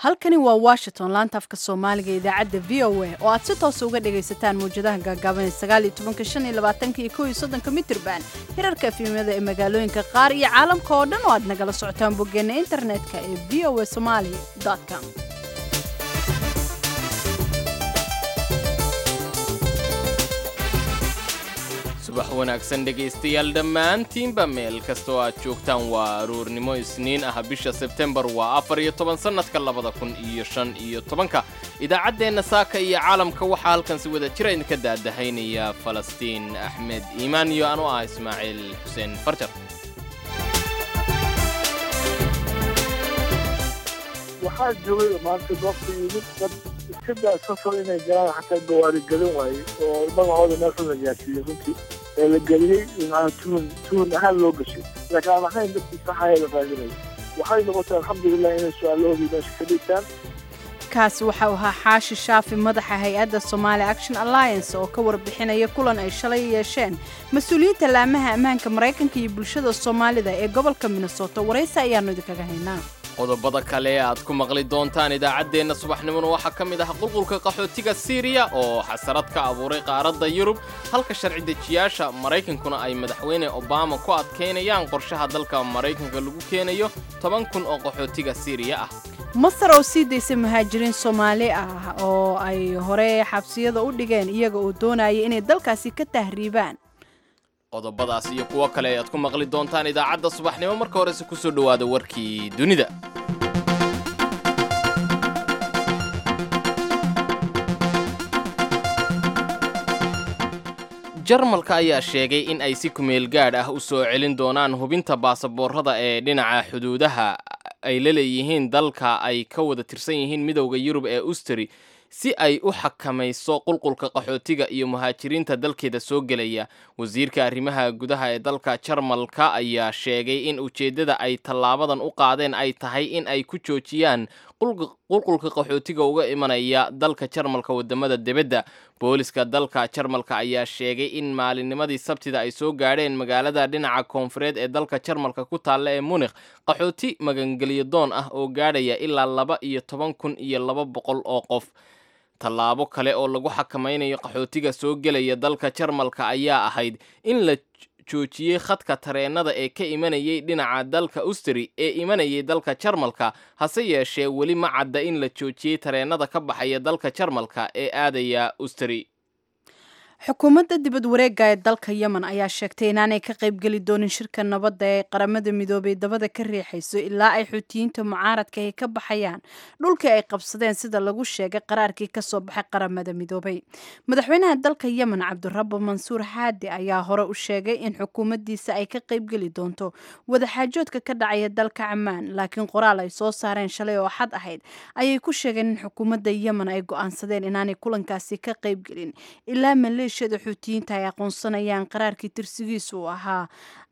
halkani waa Washington laanta afka Soomaaliga idaacadda VOA oo aad si toos uga dhagaysataan muujadaha gaagaaban 19:25 mitirban hirarka fiimada ee magaalooyinka qaar iyo caalamka oo dhan oo aad nagala socotaan boggeena internetka ee voasomali.com. subax wanaagsan dhegaystayaal dhammaantiinba meel kastoo aad joogtaan waa aruurnimo isniin ah bisha Sebtembar waa 14 sanadka 2015 idaacaddeenna saaka iyo caalamka waxaa halkan si wada jira idinka daadahaynaya Falastiin Axmed Iimaan iyo anoo ah Ismaaciil Xuseen Farjar. waxaa joogay maanta goobta yimid dad iska daasasoo inay galaan xataa gawaari gelin waaye oo magacooda meesha la gaarsiiyey runtii ee la geliyey tuhun ahaan loo gashay laakiin aan ahayn dadkii saxaya la raadinaya waxay noqotay alxamdulilah inay su-aalahoodii meesha ka dhigtaan. kaasi waxa uu ahaa Xaashi Shaafi madaxa hay'adda Somali Action Alliance oo ka warbixinaya kulan ay shalay yeesheen mas'uuliyiinta laamaha ammaanka Mareykanka iyo bulshada Soomaalida ee gobolka Minnesota. waraysi ayaanu idinkaga haynaa. qodobada kale aad ku maqli doontaan idaacaddeenna subaxnimona waxaa ka mid ah qulqulka qaxootiga Syria oo xasarad ka abuuray qaaradda Yurub halka sharci dejiyaasha Mareykankuna ay madaxweyne Obama ku adkeynayaan qorshaha dalka Mareykanka lagu keenayo 10,000 oo qaxootiga Syria ah. Masar oo sii daysay muhaajiriin Soomaali ah oo ay hore xabsiyada u dhigeen iyaga oo doonayay inay dalkaasi ka tahriibaan. qodobadaas iyo kuwa kale aad ku maqli doontaan idaacadda subaxnimo marka horese ku soo dhawaada warkii dunida. Jarmalka ayaa sheegay in ay si kumeel gaadh ah u soo celin doonaan hubinta baasaboorrada ee dhinaca xuduudaha ay la leeyihiin dalka ay ka wada tirsan yihiin midowda Yurub ee Ustri si ay u xakamayso qulqulka qaxootiga iyo muhaajiriinta dalkeeda soo gelaya. wasiirka arrimaha gudaha ee dalka Jarmalka ayaa sheegay in ujeedada ay tallaabadan u qaadeen ay tahay in ay ku joojiyaan qulqulka qaxootiga uga imanaya dalka Jarmalka wadamada dibadda. booliska dalka Jarmalka ayaa sheegay in maalinnimadii Sabtida ay soo gaadheen magaalada dhinaca koonfureed ee dalka Jarmalka ku taalla ee Munich qaxooti magangeliyo doon ah oo gaadhaya ilaa 12,200 oo qof. tallaabo kale oo lagu xakamaynayo qaxootiga soo gelaya dalka Jarmalka ayaa ahayd in la joojiyay khadka tareenada ee ka imanayay dhinaca dalka Ustri ee imanayay dalka Jarmalka hase yeeshee weli ma cadda in la joojiyay tareenada ka baxaya dalka Jarmalka ee aadaya Ustri. xukuumadda dibad wareegga ee dalka Yemen ayaa sheegtay inaanay ka qaybgeli doonin shirka nabadda ee qaramada midoobay dabada ka riixayso ilaa ay xuutiyiinta mucaaradka ay ka baxayaan dhulkii ay qabsadeen sida lagu sheegay qaraarkii ka soo baxay qaramada midoobay. madaxweynaha dalka Yemen Cabdirabbo Mansuur Haadi ayaa hore u sheegay in xukuumaddiisa ay ka qaybgeli doonto wadaxaajoodka ka dhacaya dalka Ammaan, laakiin qoraal ay soo saareen shalay oo xad ahayd ayay ku sheegeen in xukuumadda Yemen ay go'aansadeen inaanay kulankaasi ka qaybgelin ilaa maleeshiyada xuutiyiinta ay aqoonsanayaan qaraarkii tirsigiisu uu ahaa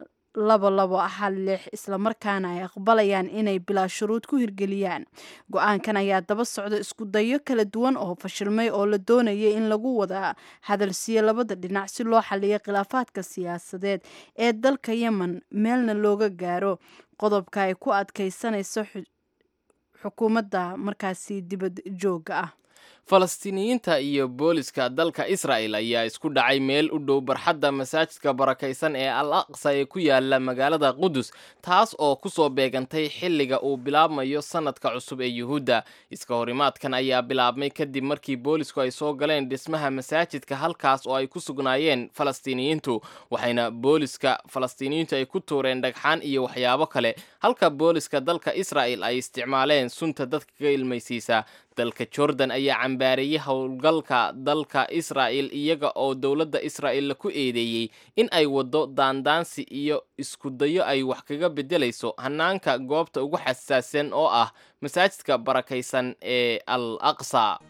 2216 isla markaana ay aqbalayaan inay bilaa shuruud ku hirgeliyaan. go'aankan ayaa daba socda isku dayo kala duwan oo fashilmay oo la doonayay in lagu wada hadalsiiyo labada dhinac si loo xalliyo khilaafaadka siyaasadeed ee dalka Yemen meelna looga gaaro qodobka ay ku adkaysanayso xukuumadda markaasi dibad jooga ah. Falastiiniyiinta iyo booliska dalka Israel ayaa isku dhacay meel u dhow barxadda masaajidka barakaysan ee Al-Aqsa ee ku yaala magaalada Qudus taas oo ku soo beegantay xilliga uu bilaabmayo sanadka cusub ee Yuhuudda. iska horimaadkan ayaa bilaabmay kadib markii boolisku ay soo galeen dhismaha masaajidka halkaas oo ay ku sugnaayeen Falastiiniyiintu waxayna booliska Falastiiniyiintu ay ku tuureen dhagxaan iyo waxyaabo kale halka booliska dalka Israel ay isticmaaleen sunta dadka ka ilmaysiisa. dalka Jordan ayaa cambaareeyay howlgalka dalka Israel iyaga oo dowladda Israel ku eedeeyay in ay wado daandaansi iyo isku dayo ay wax kaga bedelayso hanaanka goobta ugu xasaasan oo ah masaajidka barakaysan ee Al-Aqsa.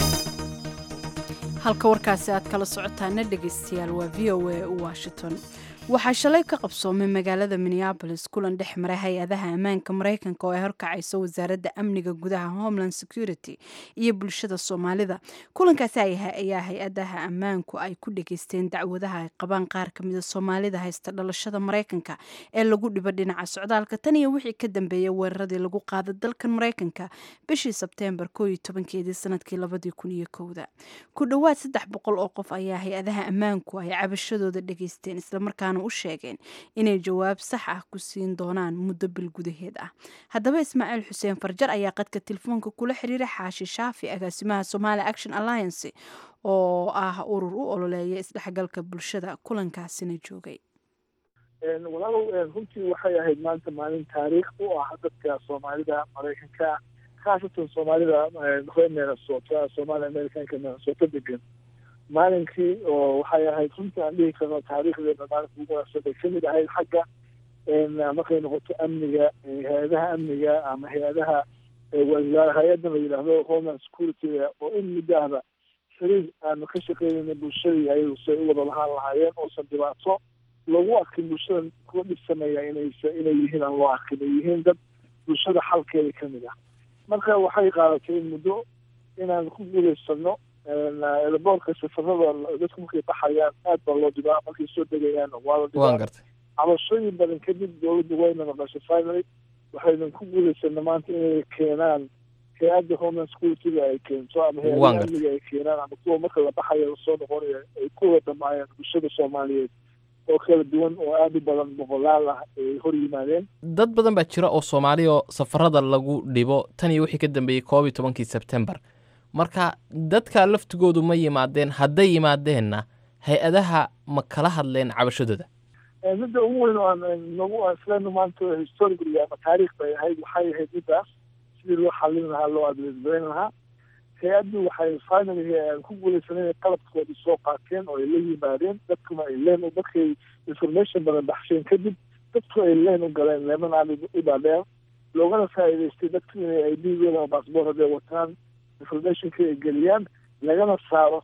halka warkaasi aad kala socotaana dhageystayaal waa VOA Washington. waxaa shalay ka qabsoomay magaalada minneabolis kulan dhex maray hay-adaha ammaanka maraykanka oo ay horkacayso wasaaradda amniga gudaha homeland security iyo bulshada soomaalida. kulankaasi ayaa hay-adaha ammaanku ay ku dhageysteen dacwadaha ay qabaan qaar kamida soomaalida haysta dhalashada maraykanka ee lagu dhibo dhinaca socdaalka tan iyo wixii ka dambeeyay weeraradii lagu qaaday dalkan maraykanka bishii sebteembar 11 sanadkii 2001. ku dhowaad 300 oo qof ayaa hay-adaha ammaanku ay cabashadooda dhageysteen islamarkaana u sheegeen inay jawaab sax ah ku siin doonaan muddo bil gudaheed ah. haddaba ismaaciil xuseen farjar ayaa qadka telefoonka kula xiriiray xaashi shaafi agaasimaha Somali Action Alliance oo ah urur u ololeeya isdhexgalka bulshada kulankaasina joogay. walaalow runtii waxay ahayd maanta maalin taariikh u ah dadka Soomaalida Maraykanka khaasatan Soomaalida Minnesota Somali Americanka Minnesota degan maalinkii oo waxay ahayd runtii aan dhihi karno taariikhdeena maalinka ugu wanaagsan kamid ahayd xagga markay noqoto amniga hay-adaha amniga ama hay-adaha hay-adan la yidhaahdo homeland security oo in muddaahba xiriir aanu ka shaqeynayna bulshadii ayagu say u wada lahaan lahaayeen oosan dhibaato loogu arkin bulshada kuwa dhibsanaya inay yihiin aan loo arkin ay yihiin dad bulshada xalkeeda kamid ah. marka waxay qaadatay in muddo inaan ku guulaysano boorka safarada dadku markay baxayaan aad baa loo dhibaa markay soo degayaan waa la dhibaa cabashooyin badan kadib dowladda wayna maqashay finally waxayna ku guulaysana maanta inay keenaan hay-adda homeland security ay keento ama hay-adda amniga ay keenaan ama kuwa marka la baxayo soo noqonaya ay ku wada dhamaayaan bulshada Soomaaliyeed oo kala duwan oo aad u badan boqolaal ah ay hor yimaadeen. dad badan baa jira oo Soomaali oo safarada lagu dhibo tan iyo wixii ka dambeeyay 11 September. marka dadka laftigoodu ma yimaadeen hadday yimaadeenna hay-adaha ma kala hadleen cabashadooda. midda ugu weyn oo nagu islaanu maanta historically ama taariikh bay ahayd waxay ahayd midaas sidii loo xallin lahaa loo adleysbayn lahaa. hay-addu waxay finally ku guulaysaneen qalabkooda soo qaateen oo ay la yimaadeen dadkuna ay leen u dadkay information badan baxsheen kadib dadku ay leen u galeen leeman aan u dhaadheer loogana faa'iidaystay dadku inay ay dhiigooda baasboor hadday wataan informationka ay geliyaan lagana saaro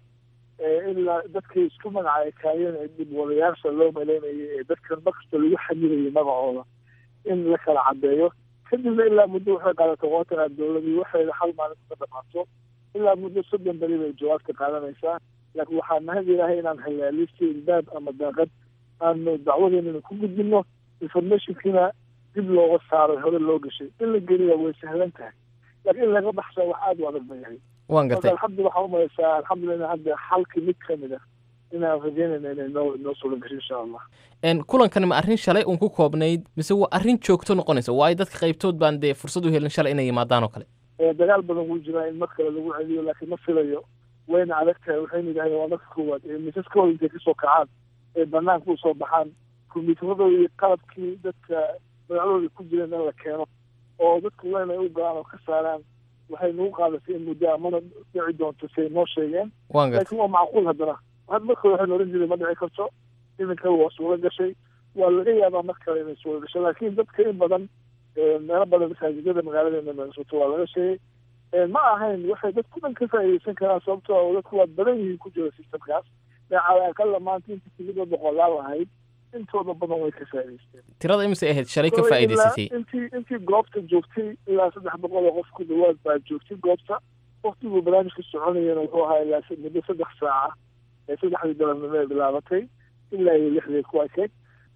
ilaa dadkay isku magacay kaayeen ee dib wadayaasha loo maleynayay ee dadkan markasta lagu xamirayay magacooda in la kala caddeeyo kadibna ilaa muddo waxay qaadatay qoontan dowladii waxay hal maalin ka dhamaato ilaa muddo 30 beri bay jawaabta qaadanaysaa. laakiin waxaa mahad ilaahay inaan helnay listi ilbaab ama daaqad aanu dacwadeena ku gudbino informationkiina dib looga saaray hore loo gashay in la geliya way sahlan tahay laakiin in laga baxsa wax aad u adag bay ahayd. waan gartay alxamdulillah waxaan umalaysaa alxamdulillah hadda xalkii mid kamid ah inaan rajeynayna inay noo sugan gasho insha allah. kulankan ma arrin shalay un ku koobnayd mise waa arrin joogto noqonaysa waa ay dadka qaybtood baan dee fursad u helin shalay inay yimaadaan oo kale. dagaal badan wuu jiraa in mar kale lagu celiyo laakiin ma filayo wayna adag tahay waxayna yidhahdeen waa marka koowaad misaskooda intay kasoo kacaan ee banaanka usoo baxaan kombiyuutarradooda iyo qalabkii dadka magacdooda ku jireen in la keeno oo dadku weyn ay u galaan oo ka saaraan waxay nagu qaadatay in muddo amana dhici doonto say noo sheegeen laakiin waa macquul haddana marka waxay oran jiray ma dhici karto iminka waa suura gashay waa laga yaabaa mar kale inay suura gasho laakiin dadka in badan meelo badan masaajidada magaaladeena Minnesota waa laga sheegay ma ahayn waxay dadku dhan ka faa'iidaysan karaan sababtoo ah dadku waa badan yihiin ku jira systemkaas cala aqal maanta inta tigida boqolaal ahayd intooda badan way ka faa'iidaysteen. tirada imise ahayd shalay ka faa'iidaysatay intii goobta joogtay ilaa 300 qof ku dhawaad baa joogtay goobta waqtiguu barnaamijka soconayeen wuxuu ahaa ilaa muddo 3 saaca ee 3 galabnimo bilaabatay ilaa 6 ku ekayd.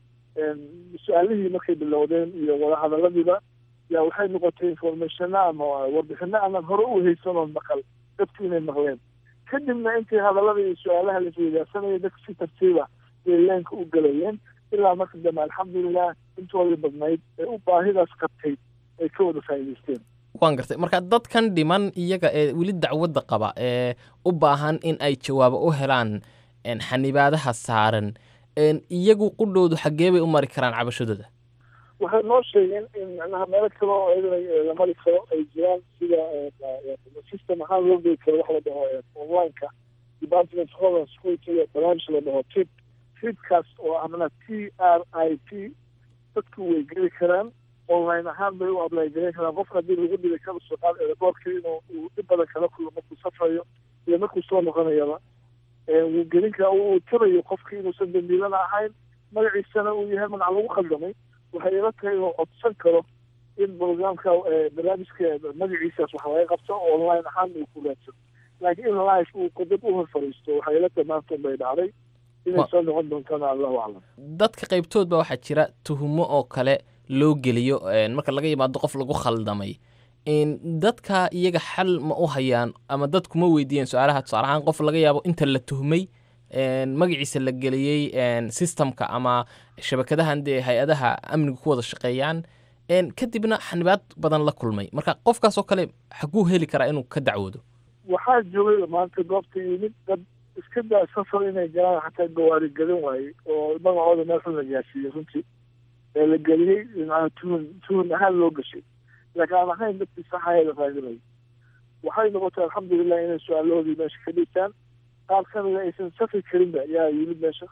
su-aalihii markay bilowdeen iyo wadahadaladiiba yaa waxay noqotay informationna ama warbixino aanan hore u haysanoon maqal dadku inay maqleen kadibna intii hadallada iyo su-aalaha laisweydaarsanaya dadku si tartiiba bay leenka u galayeen ilaa marka dambe alxamdulilah intoodii badnayd ee u baahidaas qabtay ay ka wada faa'iidaysteen. waan gartay marka dadkan dhiman iyaga ee weli dacwadda qaba ee u baahan in ay jawaabo u helaan xanibaadaha saaran iyagu qudhoodu xaggee bay u mari karaan cabashadooda. waxay noo sheegeen in macnaha meelo kale oo iyadana la mari karo ay jiraan sida system ahaan loo geli karo wax la dhaho online-ka Department of Homeland Security barnaamij la dhaho TRIP-kaas oo ah macnaha TRIP dadku way geli karaan online ahaan bay u apply gareyn karaan qofka haddii lagu dhibay kala soo qaad airportka inuu dhib badan kala kulmo markuu safrayo iyo markuu soo noqonayaba wuu gelin karaa uu tabayo qofka inuusan dambiilana ahayn magaciisana uu yahay magac lagu khaldamay waxay ila tahay inuu codsan karo in programka barnaamijka magaciisaas wax laga qabto online ahaan uu ku raadsado laakiin in live uu qodab u hor fadhiisto waxay ila tahay maanta bay dhacday inay soo noqon doontana allahu aclam. dadka qaybtood ba waxaa jira tuhumo oo kale loo geliyo marka laga yimaado qof lagu khaldamay dadka iyaga xal ma u hayaan ama dadku ma weydiiyeen su-aalaha tusaale ahaan qof laga yaabo inta la tuhmay magaciisa la geliyey systemka ama shabakadahan dee hay-adaha amniga ku wada shaqeeyaan kadibna xanibaad badan la kulmay marka qofkaasoo kale xaguu heli karaa inuu ka dacwoodo. waxaa joogay maanta goobta yimid dad iska daa safar inay galaan xataa gawaari gelin waaye oo magacooda meesha la gaarsiiyey runtii ee la geliyey tuhun ahaan loo gashay laakiin aan ahayn dadkii saxaha la raadinay waxay noqotay alxamdulilah inay su-aalahoodii meesha ka dhiibtaan qaar kamida aysan safri karinba yaa yimid meesha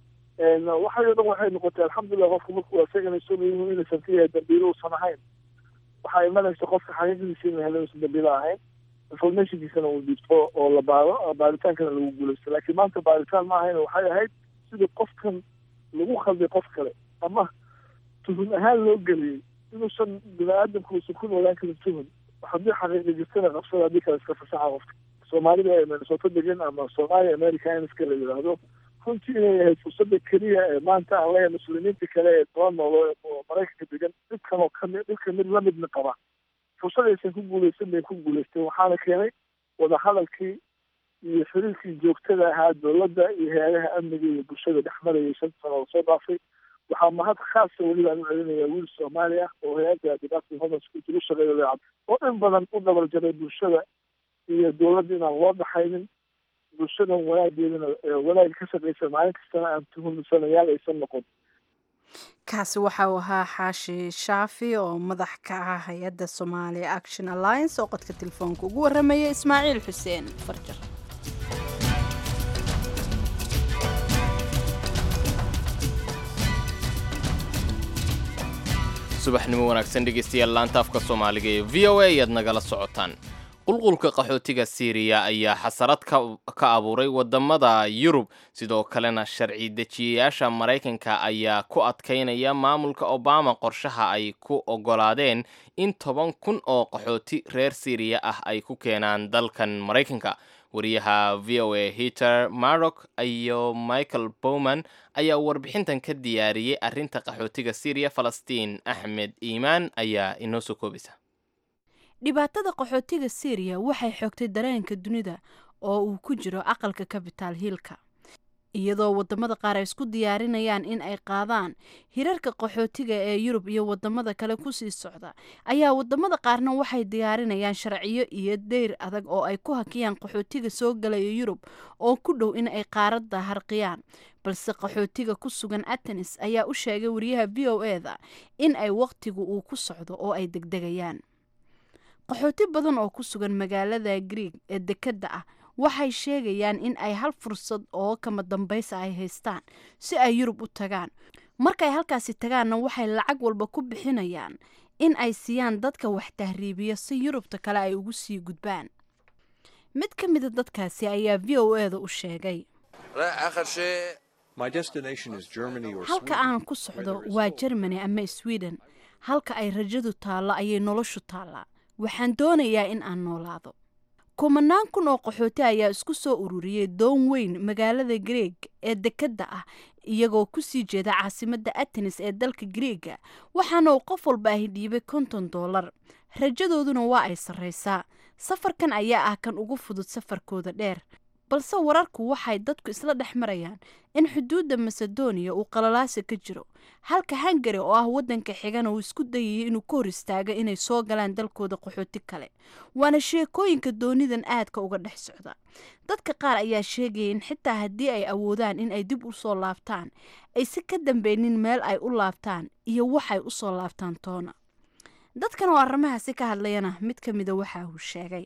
waxay o dhan waxay noqotay alxamdulilah qofka markuu asagana soo yimu inaysan ka yahay dambiilo uusan ahayn waxaa imanaysa qofka xaqiiqdiisa in la helo uusan dambiilo ahayn informationkiisana uu dhiibto oo la baaro baaritaankana lagu guulaysto laakiin maanta baaritaan ma ahayn waxay ahayd sidii qofkan lagu khalday qof kale ama tuhun ahaan loo geliyey inuusan bini-aadamku uusan ku noolaan karin tuhun haddii xaqiiqi jirtana qabsada haddii kale iska fasaxa qofka soomaalida ee minnesota degan ama soomaaliya americanska la yidhaahdo runtii inay ahayd fursadda keliya ee maanta aan leeyahay muslimiinta kale ee toba noolo oo maraykanka degan dhibkan oo dhibka mid lamidna qaba fursad aysan ku guulaysan bay ku guulaysteen waxaana keenay wadahadalkii iyo xiriirkii joogtada ahaa dowladda iyo hay-adaha amniga iyo bulshada dhexmarayay 5 sano oo soo dhaafay waxaa mahad khaasa weliba aan u celinayaa wiil soomaali ah oo hay-adda department of homeland security u shaqeeya leecad oo in badan u dabar jaray bulshada iyo dowladda inaan loo dhaxaynin bulshadan wanaageedana wanaagga ka shaqeysa maalin kastana aan tuhumsanayaal aysan noqon. kaasi waxa uu ahaa xaashi shaafi oo madax ka ah hay-adda Somali Action Alliance oo qodka telefoonka ugu warramaya Ismaaciil Xuseen Farjar. subaxnimo wanaagsan dhegeystayaal laanta afka Soomaaliga ee VOA ayaad nagala socotaan. qulqulka qaxootiga Syria ayaa xasarad ka abuuray wadamada Yurub sidoo kalena sharci dejiyayaasha Mareykanka ayaa ku adkeynaya maamulka Obama qorshaha ay ku ogolaadeen in 10,000 oo qaxooti reer Syria ah ay ku keenaan dalkan Mareykanka. wariyaha VOA Heather Marrock iyo Michael Bowman ayaa warbixintan ka diyaariyay arrinta qaxootiga Syria. Falastiin Axmed Iimaan ayaa inoo soo koobaysa. dhibaatada qaxootiga Syria waxay xoogtay dareenka dunida oo uu ku jiro aqalka Capitol Hill-ka iyadoo wadamada qaar ay isku diyaarinayaan in ay qaadaan hirarka qaxootiga ee Yurub iyo wadamada kale ku sii socda ayaa wadamada qaarna waxay diyaarinayaan sharciyo iyo deyr adag oo ay ku hakiyaan qaxootiga soo galaya Yurub oo ku dhow in ay qaaradda harqiyaan balse qaxootiga ku sugan Athens ayaa u sheegay wariyaha VOA-da in ay waqtigu uu ku socdo oo ay degdegayaan. qaxooti badan oo ku sugan magaalada Greek ee dekada ah waxay sheegayaan in ay hal fursad oo kama dambaysa ay haystaan si ay Yurub u tagaan. markay halkaasi tagaanna waxay lacag walba ku bixinayaan in ay siiyaan dadka wax tahriibiya si Yurubta kale ay ugu sii gudbaan. mid ka mid ah dadkaasi ayaa VOA-da u sheegay halka aan ku socdo waa Germany ama Sweden halka ay rajadu taalla ayay noloshu taallaa waxaan doonayaa in aan noolaado. kumanaan kun oo qaxooti ayaa isku soo ururiyay doon weyn magaalada Greek ee dekada ah iyagoo ku sii jeeda caasimadda Athens ee dalka Greega waxaana uu qof walba ay dhiibay $50. rajadooduna waa ay sareysaa. safarkan ayaa ah kan ugu fudud safarkooda dheer balse wararku waxay dadku isla dhex marayaan in xuduudda Macedonia uu qalalaasi ka jiro halka Hungary oo ah wadanka xigana uu isku dayay inuu ka hor istaago inay soo galaan dalkooda qaxooti kale. waana sheekooyinka doonidan aadka uga dhex socda. dadka qaar ayaa sheegaya in xitaa haddii ay awoodaan in ay dib u soo laabtaan ay si ka dambeynin meel ay u laabtaan iyo waxay u soo laabtaan toona. dadkan oo arrimahaasi ka hadlayana mid ka mid ah waxa uu sheegay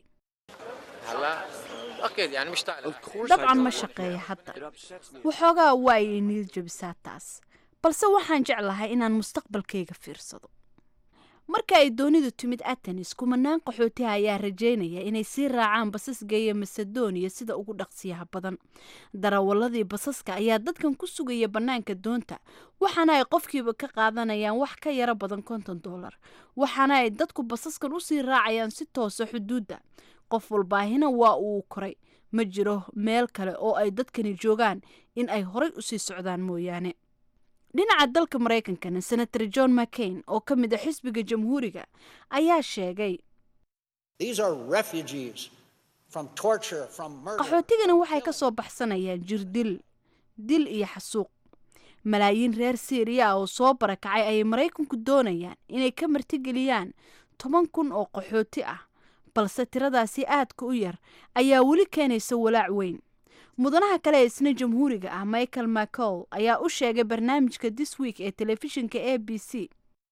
dabcan ma shaqeeya hadda waxoogaa waa ay niyad jabisaa taas balse waxaan jeclahay inaan mustaqbalkayga fiirsado. marka ay doonidu timid Athens kumanaan qaxootiha ayaa rajeynaya inay sii raacaan basas geeya Macedonia sida ugu dhaqsiyaha badan. Darawaladii basaska ayaa dadkan ku sugaya bannaanka doonta, waxaana ay qofkiiba ka qaadanayaan wax ka yara badan $50, waxaana ay dadku basaskan u sii raacayaan si toosa xuduudda. qof walbaahina waa uu koray, ma jiro meel kale oo ay dadkani joogaan in ay horay u sii socdaan mooyaane. dhinaca dalka Mareykankana Senator John McCain oo ka mid ah xisbiga Jamhuuriga ayaa sheegay qaxootigana waxay ka soo baxsanayaan jirdil, dil iyo xasuuq. malaayiin reer Syria oo soo barakacay ay Mareykanku doonayaan inay ka martigeliyaan 10,000 oo qaxooti ah, balse tiradaasi aadka u yar ayaa weli keenaysa walaac weyn. mudanaha kale isna Jamhuuriga ah Michael McCall ayaa u sheegay barnaamijka This Week ee telefishinka ABC,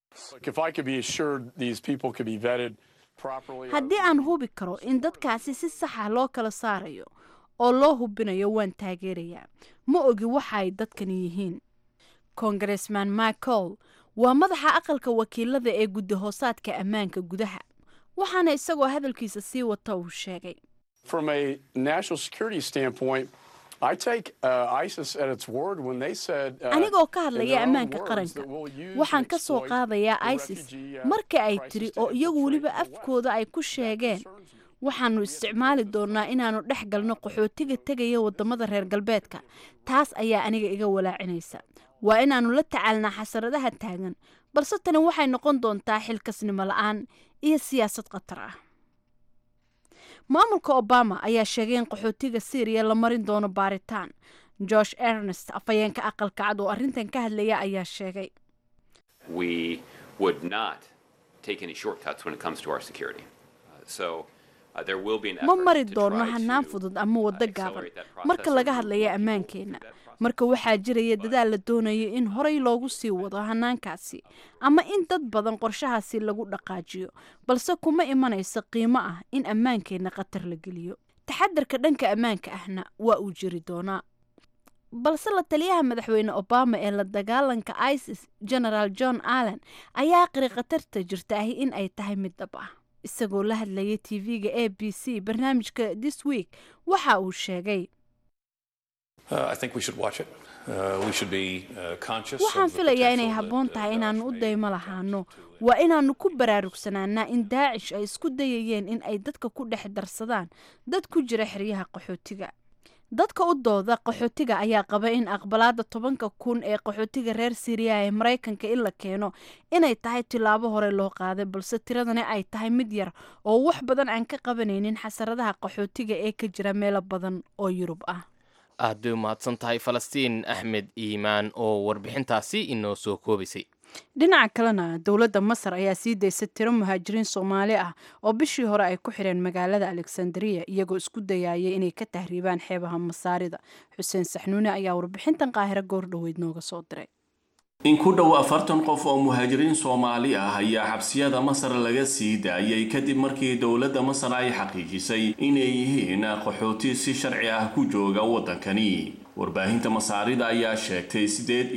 haddii aan hubi karo in dadkaasi si sax ah loo kala saarayo oo loo hubinayo waan taageerayaa. ma ogi waxa ay dadkani yihiin. Congressman McCall waa madaxa aqalka wakiilada ee guddi hoosaadka ammaanka gudaha, waxaana isagoo hadalkiisa sii wata uu sheegay, From a national security standpoint, I take ISIS at its word when they said anigoo ka hadlaya ammaanka qaranka, waxaan ka soo qaadayaa ISIS marka ay tiri oo iyagu weliba afkooda ay ku sheegeen, waxaanu isticmaali doonaa inaanu dhex galno qaxootiga tegaya wadamada reer galbeedka. taas ayaa aniga iga walaacinaysa. waa inaanu la tacaalnaa xasaradaha taagan, balse tani waxay noqon doontaa xilkasnimo la'aan iyo siyaasad khatar ah. maamulka Obama ayaa sheegay in qaxootiga Syria la marin doono baaritaan. Josh Earnest, afhayeenka aqalka cad oo arrintan ka hadlaya, ayaa sheegay, We would not take any shortcuts when it comes to our security. There will be an ma effort mari to doono try hanaan to fudud ama waddo gaaban accelerate that process marka laga and hadlaya remove ammaankeena. that process. marka waxaa jiraya dadaal la doonayo in horay loogu sii wado hanaankaasi ama in dad badan qorshahaasi lagu dhaqaajiyo, balse kuma imanayso qiimo ah in ammaankeena khatar la geliyo. taxadarka dhanka ammaanka ahna waa uu jiri doonaa. balse la taliyaha madaxweyne Obama ee la dagaalanka ISIS General John Allen ayaa qiri khatarta jirta ahi in ay tahay mid dhab ah. isagoo la hadlayay TV-ga ABC barnaamijka This Week waxa uu sheegay, I think we should watch it. We should be conscious. waxaan filayaa inay habboon tahay inaanu u daymo lahaano. waa inaanu ku baraarugsanaanaa in Daacish ay isku dayayeen in ay dadka ku dhex darsadaan dad ku jira xeryaha qaxootiga. dadka u dooda qaxootiga ayaa qaba in aqbalaada 10,000 ee qaxootiga reer Syria ee Mareykanka in la keeno inay tahay tilaabo hore loo qaaday, balse tiradani ay tahay mid yar oo wax badan aan ka qabanaynin xasaradaha qaxootiga ee ka jira meelo badan oo Yurub ah. aad bay u mahadsan tahay Falastiin Axmed Iimaan oo warbixintaasi inoo soo koobaysay. dhinaca kalena dowladda Masar ayaa sii daysay tiro muhaajiriin Soomaali ah oo bishii hore ay ku xireen magaalada Alexandria iyagoo isku dayayay inay ka tahriibaan xeebaha Masaarida. Xuseen Saxnuuni ayaa warbixintan Qaahiro goor dhaweyd nooga soo diray. in ku dhow 40 qof oo muhaajiriin Soomaali ah ayaa xabsiyada Masar laga sii daayay kadib markii dowladda Masar ay xaqiijisay inay yihiin qaxooti si sharci ah ku jooga wadankani. warbaahinta Masaarida ayaa sheegtay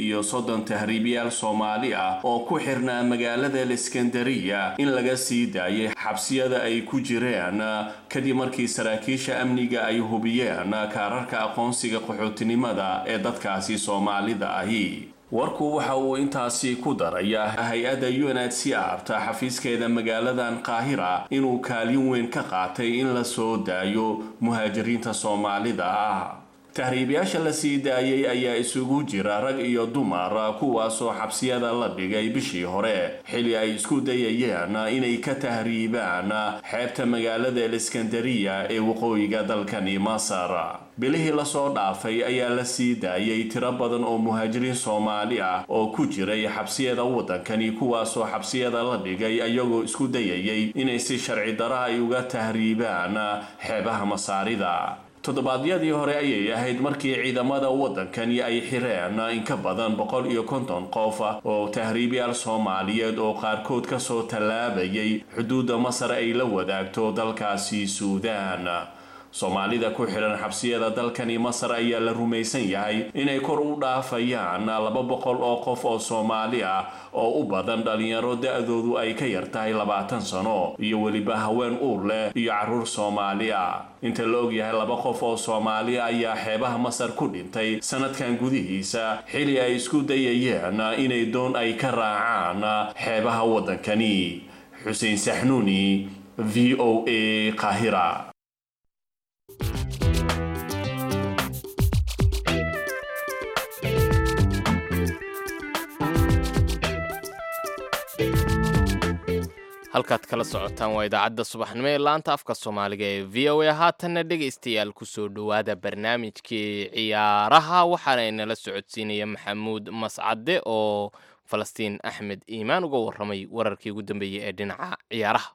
38 tahriibiyaal Soomaali ah oo ku xirnaa magaalada Alexandria in laga sii daayay xabsiyada ay ku jireen kadib markii saraakiisha amniga ay hubiyeen kaararka aqoonsiga qaxootinimada ee dadkaasi Soomaalida ahi. warku waxa uu intaasi ku daraya hay'adda UNHCR ta xafiiskeeda magaaladan Qaahira inuu kaalin weyn ka qaatay in la soo daayo muhaajiriinta Soomaalida ah. tahriibiyaasha la sii daayay ayaa isugu jira rag iyo dumar kuwaasoo xabsiyada la dhigay bishii hore xilli ay isku dayayeen inay ka tahriibaan xeebta magaalada Alexandria ee waqooyiga dalkani Masar. bilihii la soo dhaafay ayaa la sii daayay tiro badan oo muhaajiriin Soomaali ah oo ku jiray xabsiyada wadankani kuwaasoo xabsiyada la dhigay ayagoo isku dayayay inay si sharci darro ay uga tahriibaan xeebaha Masaarida. toddobaadyadii hore ayay ahayd markii ciidamada wadankani ay xireen in ka badan 150 qof oo tahriibiyaal Soomaaliyeed oo qaarkood ka soo talaabayay xuduudda Masar ay la wadaagto dalkaasi Suudaan. soomaalida ku xiran xabsiyada dalkani masar ayaa la rumaysan yahay inay kor u dhaafayaan 200 oo qof oo Soomaali ah oo u badan dhalinyaro da'doodu ay ka yartahay 20 sano iyo waliba haween uur leh iyo caruur Soomaali ah inta la og yahay 2 qof oo Soomaali ayaa xeebaha Masar ku dhintay sanadkan gudihiisa xili ay isku dayayeen inay doon ay ka raacaan xeebaha wadankani Xuseen Saxnuuni VOA Qahira. halkaad kala socotaan waa idaacadda subaxnimo ee laanta afka Soomaaliga ee VOA haatanna dhegaystayaal ku soo dhawaada barnaamijkii ciyaaraha waxaana inala socodsiinaya Maxamuud Mascade oo Falastiin Axmed Iimaan uga warramay wararkii ugu dambeeyay ee dhinaca ciyaaraha.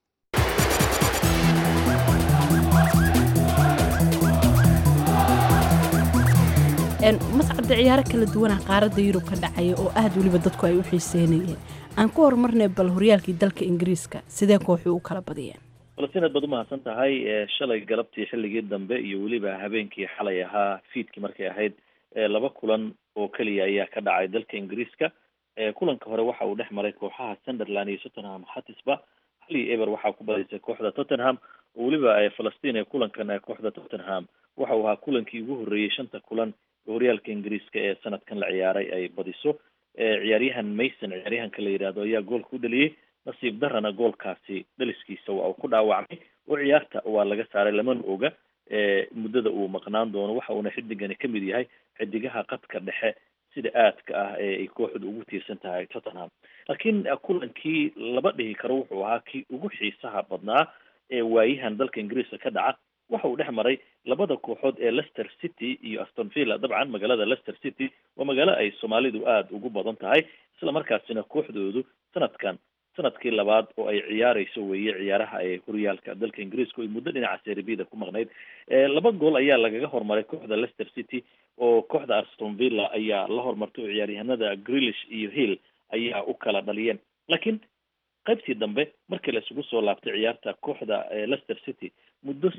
mascadda ciyaaro kala duwan qaaradda Yurub ka dhacay oo aad waliba dadku ay u xiiseynayeen aan ku horumarnay bal horyaalkii dalka Ingiriiska sidee kooxu u kala badiyeen Falastiin aad baad u mahadsan tahay shalay galabtii xilligii dambe iyo waliba habeenkii xalay ahaa fiidkii markay ahayd laba kulan oo kaliya ayaa ka dhacay dalka Ingiriiska kulanka hore waxa uu dhex maray kooxaha Sunderland iyo Tottenham Hotspur hali ever waxa ku badisay kooxda Tottenham oo waliba Falastiin ee kulankan kooxda Tottenham waxa uu ahaa kulankii ugu horeeyay 5 kulan horyaalka Ingiriiska ee sanadkan la ciyaaray ay badiso ciyaaryahan Mason ciyaaryahanka la yiraahdo ayaa gool ku dhaliyay nasiib darana goolkaasi dhaliskiisa waa uu ku dhaawacmay oo ciyaarta waa laga saaray lama oga muddada uu maqnaan doono waxa uu xidigani kamid yahay xidigaha qadka dhexe sida aadka ah ee ay kooxdu ugu tiirsan tahay Tottenham laakiin kulankii laba dhihi karo wuxuu ahaa kii ugu xiisaha badnaa ee waayahan dalka Ingiriiska ka dhaca waxa uu dhex maray labada kooxood ee Leicester City iyo Aston Villa dabcan magaalada Leicester City waa magaalo ay Soomaalidu aad ugu badan tahay isla markaasina kooxdoodu sanadkii labaad oo ay ciyaarayso weeye ciyaaraha ee horyaalka dalka Ingiriiska oo muddo dhinaca Serie B-da ku maqnayd laba gool ayaa lagaga hormaray kooxda Leicester City oo kooxda Aston Villa ayaa la hormartay ciyaaryahanada Grealish iyo Hill ayaa u kala dhaliyeen laakiin qaybtii dambe markii la isugu soo laabtay ciyaarta kooxda Leicester City muddo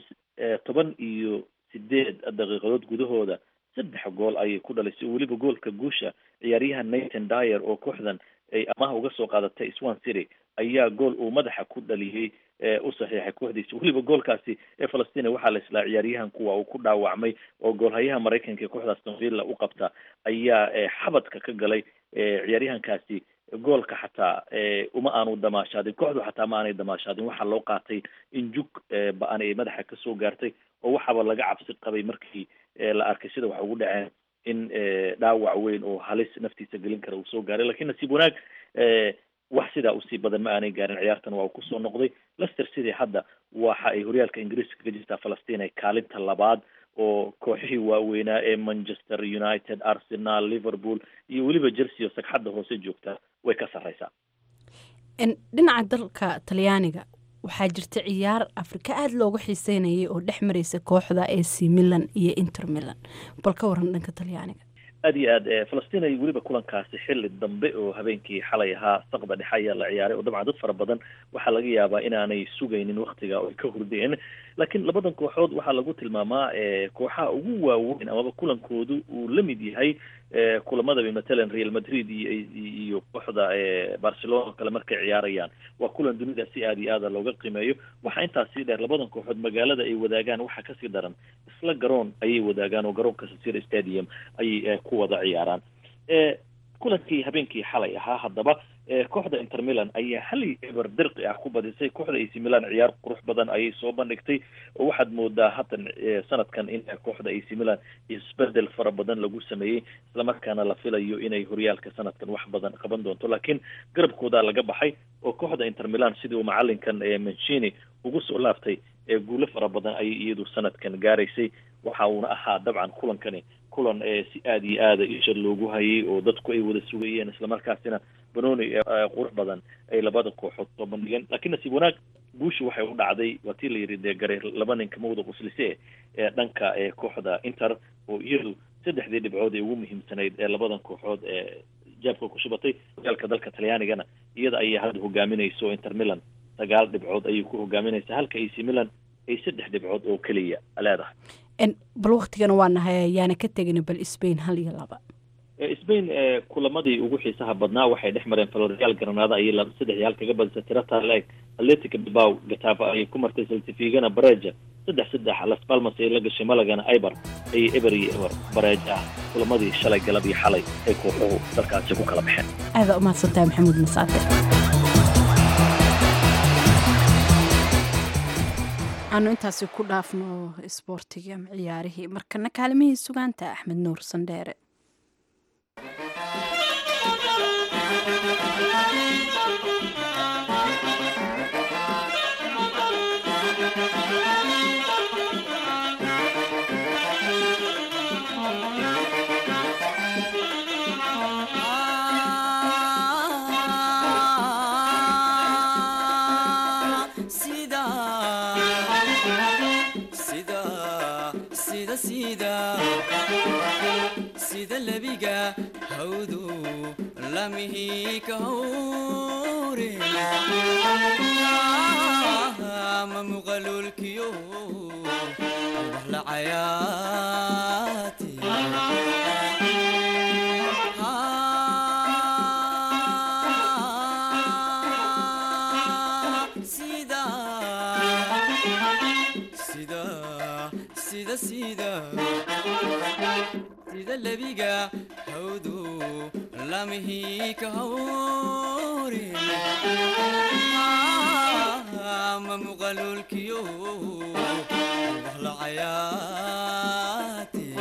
18 daqiiqadood gudahooda 3 gool ayay ku dhalisay waliba goolka guusha ciyaaryahan Nathan Dyer oo kooxdan ay amaah uga soo qaadatay Swansea City ayaa gool uu madaxa ku dhaliyay u saxiixay kooxdiisa waliba goolkaasi ee Falastiin waxa la isla ciyaaryahan kuwa uu ku dhaawacmay oo goolhayaha Mareykanka ee kooxda Aston Villa u qabta ayaa xabadka ka galay ciyaaryahankaasi goolka xataa uma aanu damaashaadin kooxdu xataa ma aanay damaashaadin waxa loo qaatay in jug baan ay madaxa ka soo gaartay oo waxaba laga cabsi qabay markii la arkay sida wax ugu dhaceen in dhaawac weyn oo halis naftiisa gelin kara uu soo gaaray laakiin nasiib wanaag wax sidaa usii badan ma aanay gaarin ciyaartan waa uu kusoo noqday Leicester City hadda waxa ay horyaalka Ingiriiska ka jirtaa Falastiin ay kaalinta labaad oo kooxihii waaweynaa ee Manchester United, Arsenal, Liverpool iyo waliba Chelsea oo sagxadda hoose joogta way ka sareysaa dhinaca dalka Talyaaniga waxaa jirta ciyaar Afrika aad looga xiiseynayay oo dhex maraysa kooxda AC Milan iyo Inter Milan bal ka waran dhanka Talyaaniga aad iyo aad Falastiin ay waliba kulankaasi xilli dambe oo habeenkii xalay ahaa saqda dhexe ayaa la ciyaaray oo dabcan dad fara badan waxaa laga yaabaa inaanay sugaynin waqtiga oo ay ka hurdeen laakiin labadan kooxood waxaa lagu tilmaamaa kooxaha ugu waaweyn amaba kulankoodu uu la mid yahay kulamada matalan Real Madrid iyo kooxda Barcelona kale markay ciyaarayaan waa kulan dunida si aad iyo aad looga qiimeeyo waxa intaas sii dheer labadan kooxood magaalada ay wadaagaan waxa ka sii daran isla garoon ayay wadaagaan oo garoonka San Siro Stadium ay ku wada ciyaaraan kulankii habeenkii xalay ahaa haddaba kooxda Inter Milan ayaa hal eber dirqi ah ku badisay kooxda AC Milan ciyaar qurux badan ayay soo bandhigtay oo waxaad moodaa haatan sanadkan in kooxda AC Milan isbedel fara badan lagu sameeyay isla markaana la filayo inay horyaalka sanadkan wax badan qaban doonto laakiin garabkooda laga baxay oo kooxda Inter Milan sidii uu macalinkan Mancini ugu soo laabtay guulo fara badan ay iyadu sanadkan gaaraysay waxa uu ahaa dabcan kulankani kulan si aad iyo aad isha loogu hayay oo dadku ay wada sugayeen isla markaasina banooni qurux badan ay labada kooxood soo bandhigeen laakiin nasiib wanaag guushu waxay u dhacday watii la yiri garay laba nin kama wada quslisay dhanka kooxda Inter oo iyadu 3 dhibcood ee ugu muhiimsanayd labadan kooxood jaabka ku shubatay horyaalka dalka Talyaanigana iyada ay hadda hogaaminayso Inter Milan 9 dhibcood ayay ku hogaaminaysaa halka AC Milan ay 3 dhibcood oo keliya leedahay. bal waqtigana waa nahay ayaana ka tegina bal Spain 1-2. Spain kulamadii ugu xiisaha badnaa waxay dhex mareen Villarreal Granada ay 3-3 kaga badisay Tirata Lake, Athletic Bilbao Getafe ay ku martay Celta Vigo Braga 3-3, Las Palmas ay la gashay Malaga Eibar ay Eibar Braga kulamadii shalay galab iyo xalay ay kooxuhu dalkaasi ku kala baxeen. aada uma santaa Maxamuud Masaade. aanu intaasi ku dhaafno isboortiga ciyaarihii markana kaalmihii sugaanta Axmed Nuur Sandheere. sida labiga hawdu lamihi ka hore ma muqalulkiyo wala ayati sida labiga hawdu lamihi ka hore ma muqalulkiyo wala ayati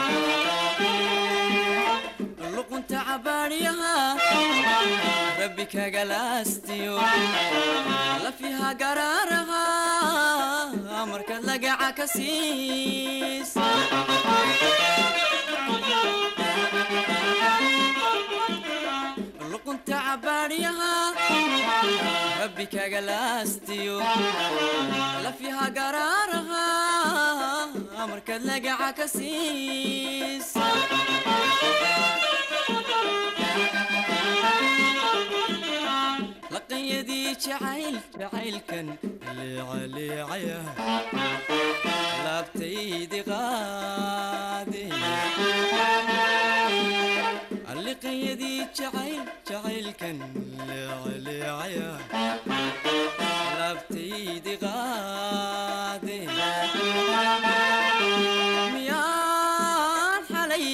luqunta abariyaha rabbika galastiyo la fiha gararaha marka laga cakasis luqunta abariyaha rabbika galastiyo la fiha gararaha marka laga cakasis لقيدي جعيل كان اللي علي عيا لابتيدي غادي اللي قيدي جعيل كان اللي علي عيا لابتيدي غادي ميان حلي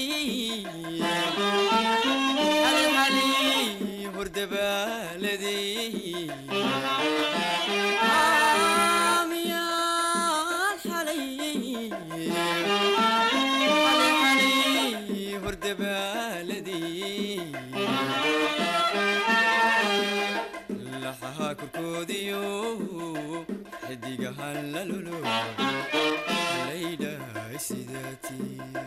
ورد بالدي كركوديو حديقة هللولو ليلى سيداتي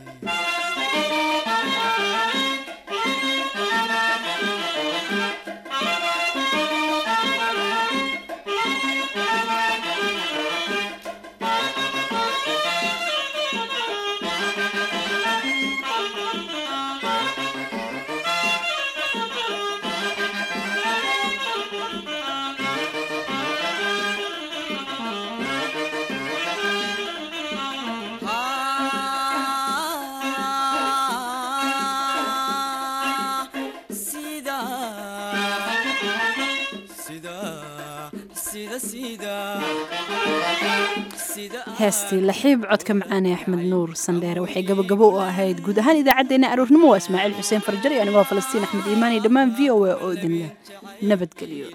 heestii laxiib codka macaan ee Axmed Nuur Sandheere waxay gabagabo u ahayd guud ahaan idaacadeena aroornimo waa Ismaaciil Xuseen Farjar iyo anigoo Falastiin Axmed Iimaan dhammaan VOA oo idin leh nabadgelyo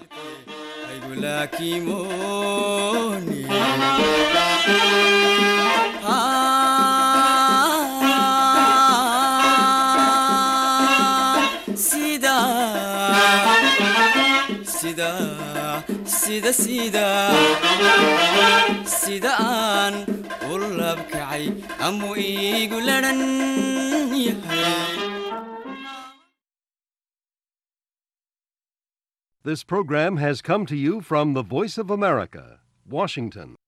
sida aan ulab kacay amu iigu laran yahay. This program has come to you from the Voice of America, Washington.